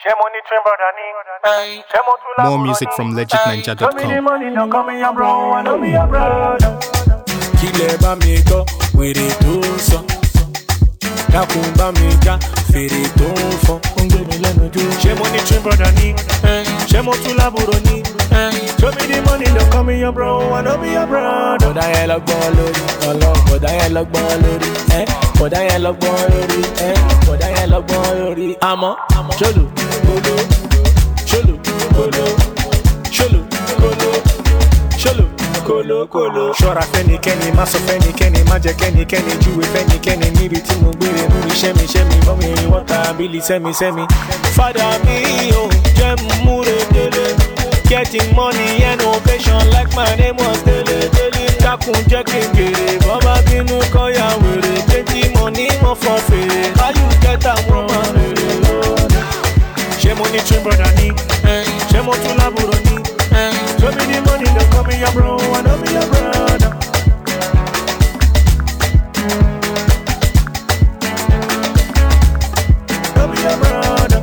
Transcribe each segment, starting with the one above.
More music from legitninja.com. Kílẹ̀ bá mi gbọ́ wèrè tó ń sọ. Dákun bá mi já fèrè tó ń fọ́. Ó ń gbé mi lẹ́nu jó. Ṣé mo ní twin brother ní? Ṣé mo tún lábúrò ní? Show me the money, don't call me your bro, I know be your brother. Bọ̀dá yẹn lọ́gbọ́n lórí, bọ̀dá yẹn lọ́gbọ́n lórí, bọ̀dá yẹn lọ́gbọ́n lórí, bọ̀dá yẹn lọ́gbọ́n lórí. Àmọ́ ṣòlù kolo, ṣòlù kolo, ṣòlù kolo, ṣòlù kolo. Ṣọ́ra fẹ́nikẹ́ni, má sọ fẹ́nikẹ́ni, má jẹ́ kẹ́nikẹ́ni júwe fẹ́nikẹ́ni níbi tí mo gbére mú mi ṣẹ́mi, mọ́mi wọ́ta bílí sẹ́mi. Fada mi ò jẹ́ múre délé. Getting money and ovation like my name was Dele. Dákun jẹ́ kí n gèrè, bọ́bá bínú kọ́ ya wèrè. Plenty money wọ́n fọ́ fèrè, how you get am wọ́n máa rèrè. Ṣé mo ní twin brother ní? Ṣé mo tún lábúrò ní? Show me the money, don't call me your bro, I know be your brother. Know be your brother.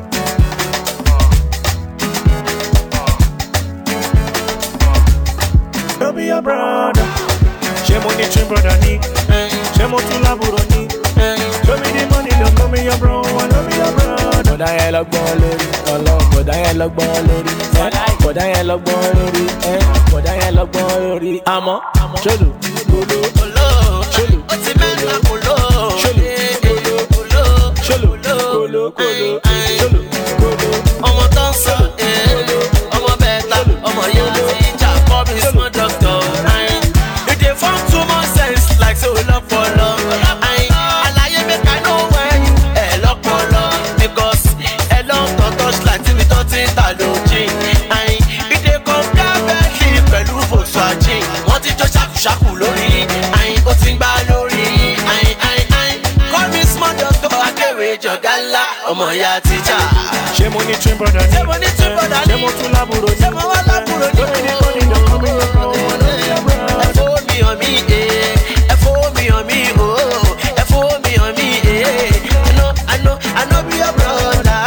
Don't be your brother. Ṣé mo ní twin brother ní? Ṣé mo tún lábúrò ní? Show me the money, don't call me your bro, I know be your brother. Bọ̀dá yẹn lọ́gbọ́n lórí, bọ̀dá yẹn lọ́gbọ́n lórí, bọ̀dá yẹn lọ́gbọ́n lórí, bọ̀dá yẹn lọ́gbọ́n lórí. Àmọ́ ṣòlù kolo, ṣòlù ó ti mẹ́ta kolo, ṣòlù kolo, ṣòlù kolo, ṣòlù kolo. Ọmọ tó ń sọ, ọmọ bẹ́ẹ̀ ta, ọmọ yẹn ti jà kọ́ mi small doctor. You dey form too much sense like say we love for love. Àlàyé make I know when you lọ́pọ̀lọ́ because long touch like tí mi tó ti ń ta lójì. You dey compare Bentley pẹ̀lú Volkswagen. Wọ́n ti jó ṣàkùṣàkù lórí, ó ti ń gbá lórí. Call me small doctor akéwì jọ̀gá ńlá, ọmọ ìyá tíjà. Ṣé mo ní twin brother ní? Ṣé mo ní twin brother ní? Ṣé mo tún lábúrò ní? Ṣé mo wá lábúrò ní? Show me the money, don't call me your bro, I know be your brother. Ẹ fowó mi hàn mí, ẹ fowó mi hàn mí, ẹ fowó mi hàn mí, I know be your brother.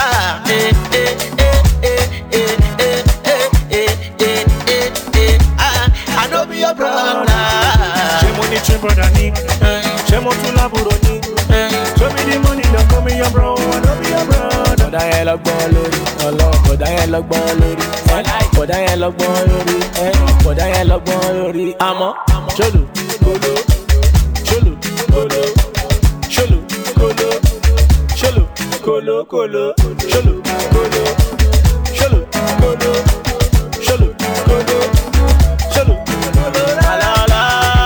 I know be your brother. Ṣé mo ní twin brother ní? Ṣé mo tún lábúrò ní? Show me the money, don't call me your bro, I know be your brother. Bọ̀dá yẹn lọ́gbọ́n lórí, bọ̀dá yẹn lọ́gbọ́n lórí, bọ̀dá yẹn lọ́gbọ́n lórí, bọ̀dá yẹn lọ́gbọ́n lórí. Àmọ́ ṣòlù kolo, ṣòlù kolo, ṣòlù kolo, ṣòlù kolo, ṣòlù kolo, ṣòlù kolo, ṣòlù kolo, ṣòlù kolo. La.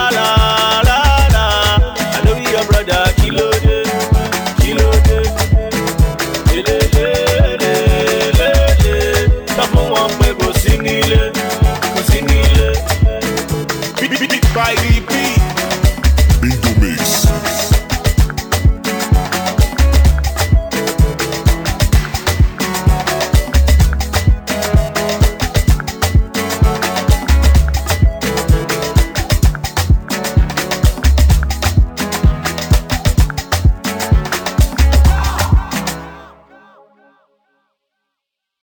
I know be your brother, kilo de. Sọ fún wọn pé kò sí nílé. Big Friday.